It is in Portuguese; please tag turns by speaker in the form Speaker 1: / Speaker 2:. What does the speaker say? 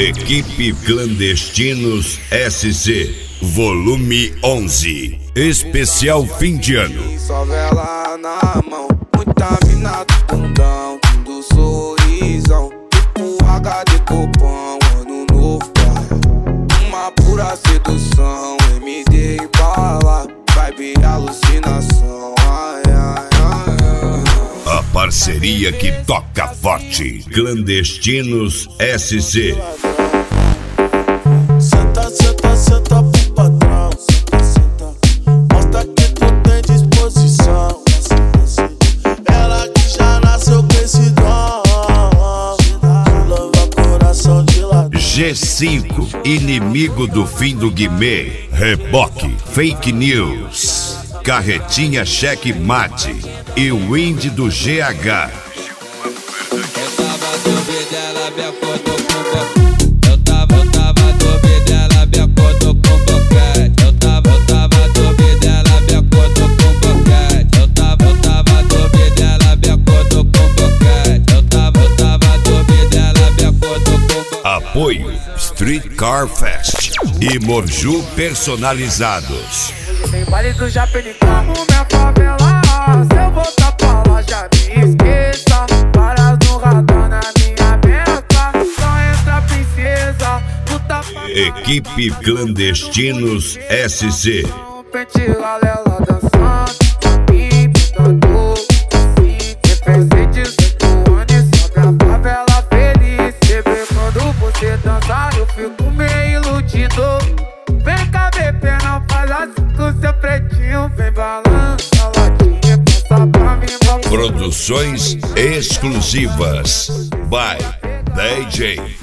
Speaker 1: Equipe Clandestinos SC, volume 11, especial fim de ano.
Speaker 2: Só vela na mão, muita mina do bundão, tudo sorrisão, tipo HD Copão, ano novo, pai. Uma pura sedução, MD e bala, vibe alucinação, ai, ai, ai.
Speaker 1: A parceria que toca forte, Clandestinos SC.
Speaker 3: Senta, senta, senta pro patrão. Senta, senta. Mostra que tu tem disposição. Ela que já nasceu com esse dom, que louva coração de ladrão.
Speaker 1: G5, inimigo do fim do Guimê. Reboque, fake news. Carretinha cheque mate. E o Indy do GH. Apoio Street Car Fest e Morju Personalizados.
Speaker 4: Tem baile do Japenicamo, minha favela. Se eu voltar pra lá, já me esqueça. Paras no radar na minha meta. Só entra princesa, luta pra...
Speaker 1: Equipe Clandestinos SC.
Speaker 4: Pente galela dançando, pintando, assim. Represente 18 anos, sobe a favela feliz. Bebê, quando você dançar, eu fico meio iludido. Vem cá, bebê, não faz assim com seu pretinho. Vem balança, latinha, passa pra mim.
Speaker 1: Produções exclusivas by DJ